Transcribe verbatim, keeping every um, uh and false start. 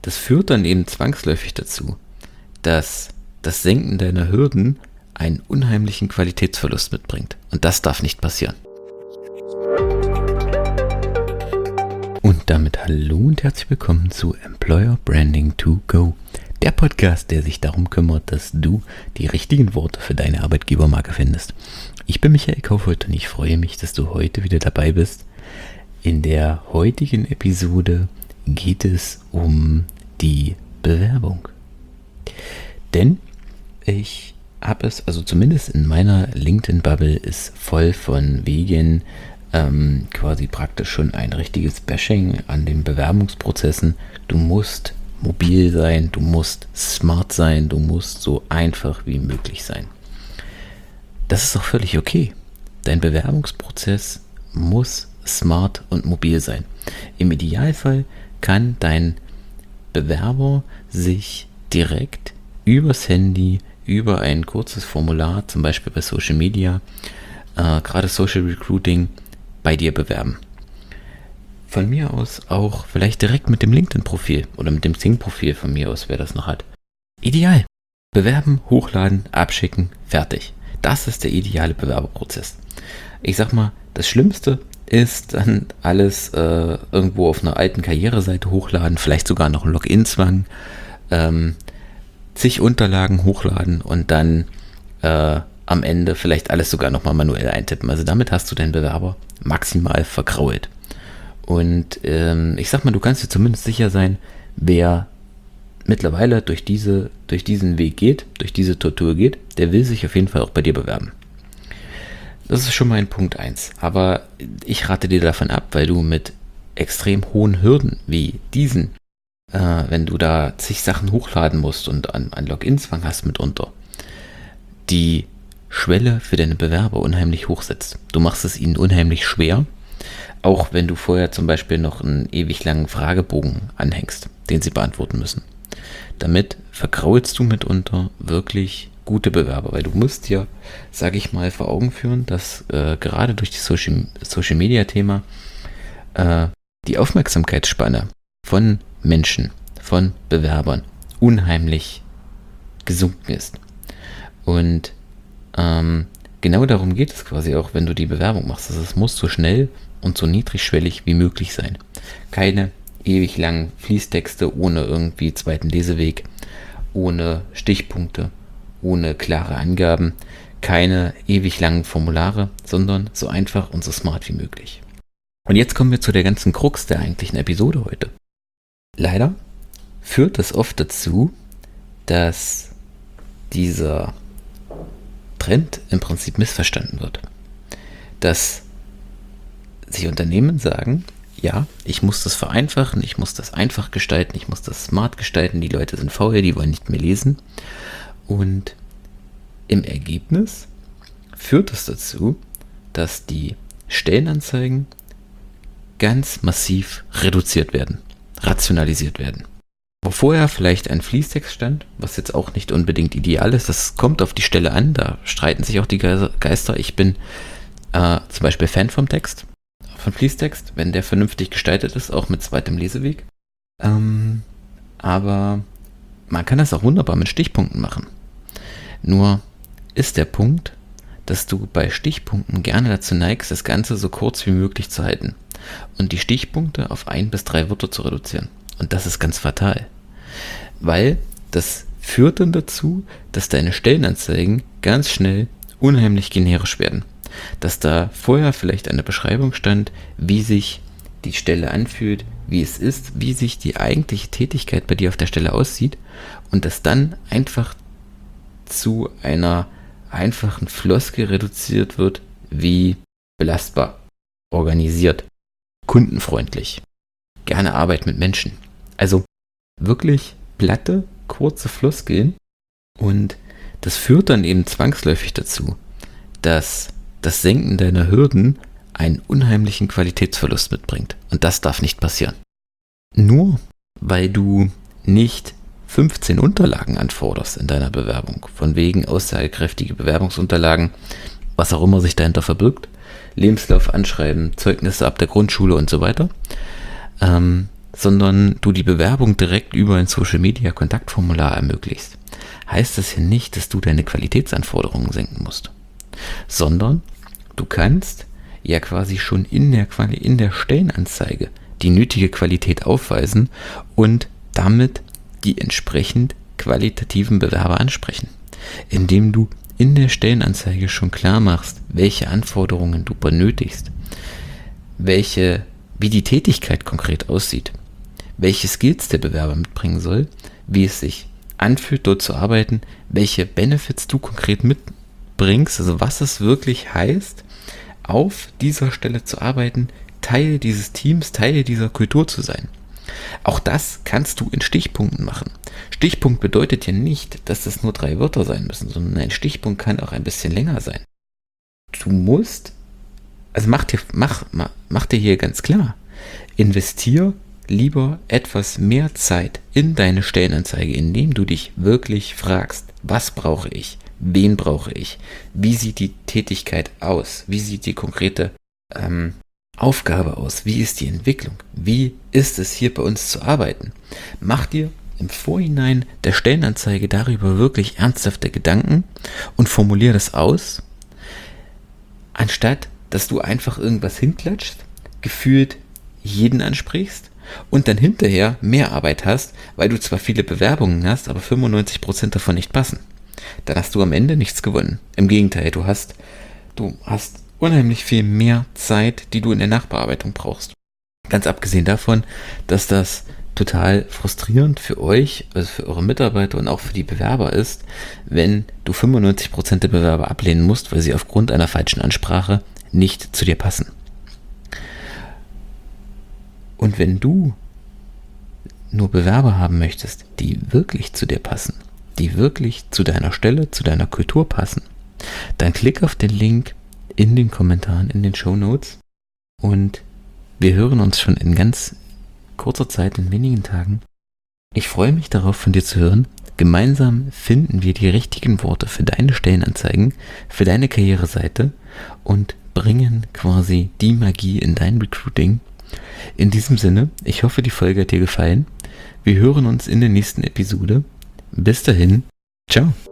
Das führt dann eben zwangsläufig dazu, dass das Senken deiner Hürden einen unheimlichen Qualitätsverlust mitbringt. Und das darf nicht passieren. Und damit hallo und herzlich willkommen zu Employer Branding to Go, der Podcast, der sich darum kümmert, dass du die richtigen Worte für deine Arbeitgebermarke findest. Ich bin Michael Kaufhold und ich freue mich, dass du heute wieder dabei bist. In der heutigen Episode geht es um die Bewerbung. Denn ich habe es, also zumindest in meiner LinkedIn-Bubble ist voll von wegen ähm, quasi praktisch schon ein richtiges Bashing an den Bewerbungsprozessen. Du musst mobil sein, du musst smart sein, du musst so einfach wie möglich sein. Das ist auch völlig okay. Dein Bewerbungsprozess muss smart und mobil sein. Im Idealfall kann dein Bewerber sich direkt übers Handy, über ein kurzes Formular, zum Beispiel bei Social Media, äh, gerade Social Recruiting, bei dir bewerben. Von mir aus auch vielleicht direkt mit dem LinkedIn-Profil oder mit dem Xing-Profil von mir aus, wer das noch hat. Ideal. Bewerben, hochladen, abschicken, fertig. Das ist der ideale Bewerberprozess. Ich sag mal, das Schlimmste ist dann alles äh, irgendwo auf einer alten Karriereseite hochladen, vielleicht sogar noch ein Login-Zwang, ähm, zig Unterlagen hochladen und dann äh, am Ende vielleicht alles sogar nochmal manuell eintippen. Also damit hast du deinen Bewerber maximal vergrault. Und ähm, ich sag mal, du kannst dir zumindest sicher sein, wer mittlerweile durch, diese, durch diesen Weg geht, durch diese Tortur geht, der will sich auf jeden Fall auch bei dir bewerben. Das ist schon mal ein Punkt eins. Aber ich rate dir davon ab, weil du mit extrem hohen Hürden wie diesen, äh, wenn du da zig Sachen hochladen musst und an, an Login-Zwang hast mitunter, die Schwelle für deine Bewerber unheimlich hoch setzt. Du machst es ihnen unheimlich schwer, auch wenn du vorher zum Beispiel noch einen ewig langen Fragebogen anhängst, den sie beantworten müssen. Damit vergraulst du mitunter wirklich gute Bewerber, weil du musst dir, sage ich mal, vor Augen führen, dass äh, gerade durch das Social, Social Media Thema äh, die Aufmerksamkeitsspanne von Menschen, von Bewerbern unheimlich gesunken ist. Und ähm, genau darum geht es quasi auch, wenn du die Bewerbung machst. Also es muss so schnell und so niedrigschwellig wie möglich sein. Keine ewig langen Fließtexte ohne irgendwie zweiten Leseweg, ohne Stichpunkte, ohne klare Angaben, keine ewig langen Formulare, sondern so einfach und so smart wie möglich. Und jetzt kommen wir zu der ganzen Krux der eigentlichen Episode heute. Leider führt das oft dazu, dass dieser Trend im Prinzip missverstanden wird. Dass sich Unternehmen sagen, ja, ich muss das vereinfachen, ich muss das einfach gestalten, ich muss das smart gestalten, die Leute sind faul, die wollen nicht mehr lesen. Und im Ergebnis führt es dazu, dass die Stellenanzeigen ganz massiv reduziert werden, rationalisiert werden. Wo vorher vielleicht ein Fließtext stand, was jetzt auch nicht unbedingt ideal ist, das kommt auf die Stelle an, da streiten sich auch die Geister. Ich bin äh, zum Beispiel Fan vom Text, von Fließtext, wenn der vernünftig gestaltet ist, auch mit zweitem Leseweg. Ähm, aber man kann das auch wunderbar mit Stichpunkten machen. Nur ist der Punkt, dass du bei Stichpunkten gerne dazu neigst, das Ganze so kurz wie möglich zu halten und die Stichpunkte auf ein bis drei Wörter zu reduzieren. Und das ist ganz fatal, weil das führt dann dazu, dass deine Stellenanzeigen ganz schnell unheimlich generisch werden. Dass da vorher vielleicht eine Beschreibung stand, wie sich die Stelle anfühlt, wie es ist, wie sich die eigentliche Tätigkeit bei dir auf der Stelle aussieht und das dann einfach zu einer einfachen Floskel reduziert wird, wie belastbar, organisiert, kundenfreundlich, gerne Arbeit mit Menschen. Also wirklich platte, kurze Floskeln und das führt dann eben zwangsläufig dazu, dass das Senken deiner Hürden einen unheimlichen Qualitätsverlust mitbringt. Und das darf nicht passieren. Nur weil du nicht fünfzehn Unterlagen anforderst in deiner Bewerbung, von wegen aussagekräftige Bewerbungsunterlagen, was auch immer sich dahinter verbirgt, Lebenslauf, Anschreiben, Zeugnisse ab der Grundschule und so weiter, ähm, sondern du die Bewerbung direkt über ein Social-Media-Kontaktformular ermöglichst, heißt das ja nicht, dass du deine Qualitätsanforderungen senken musst, sondern du kannst ja quasi schon in der, Quali- in der Stellenanzeige die nötige Qualität aufweisen und damit die entsprechend qualitativen Bewerber ansprechen, indem du in der Stellenanzeige schon klar machst, welche Anforderungen du benötigst, welche, wie die Tätigkeit konkret aussieht, welche Skills der Bewerber mitbringen soll, wie es sich anfühlt, dort zu arbeiten, welche Benefits du konkret mitbringst, also was es wirklich heißt, auf dieser Stelle zu arbeiten, Teil dieses Teams, Teil dieser Kultur zu sein. Auch das kannst du in Stichpunkten machen. Stichpunkt bedeutet ja nicht, dass das nur drei Wörter sein müssen, sondern ein Stichpunkt kann auch ein bisschen länger sein. Du musst, also mach dir, mach, mach, mach dir hier ganz klar, investier lieber etwas mehr Zeit in deine Stellenanzeige, indem du dich wirklich fragst, was brauche ich, wen brauche ich, wie sieht die Tätigkeit aus, wie sieht die konkrete ähm, Aufgabe aus, wie ist die Entwicklung, wie ist es hier bei uns zu arbeiten. Mach dir im Vorhinein der Stellenanzeige darüber wirklich ernsthafte Gedanken und formulier das aus, anstatt dass du einfach irgendwas hinklatschst, gefühlt jeden ansprichst und dann hinterher mehr Arbeit hast, weil du zwar viele Bewerbungen hast, aber fünfundneunzig Prozent davon nicht passen. Dann hast du am Ende nichts gewonnen. Im Gegenteil, du hast, du hast unheimlich viel mehr Zeit, die du in der Nachbearbeitung brauchst. Ganz abgesehen davon, dass das total frustrierend für euch, also für eure Mitarbeiter und auch für die Bewerber ist, wenn du fünfundneunzig Prozent der Bewerber ablehnen musst, weil sie aufgrund einer falschen Ansprache nicht zu dir passen. Und wenn du nur Bewerber haben möchtest, die wirklich zu dir passen, die wirklich zu deiner Stelle, zu deiner Kultur passen, dann klick auf den Link in den Kommentaren, in den Shownotes und wir hören uns schon in ganz kurzer Zeit, in wenigen Tagen. Ich freue mich darauf, von dir zu hören. Gemeinsam finden wir die richtigen Worte für deine Stellenanzeigen, für deine Karriereseite und bringen quasi die Magie in dein Recruiting. In diesem Sinne, ich hoffe, die Folge hat dir gefallen. Wir hören uns in der nächsten Episode. Bis dahin, ciao.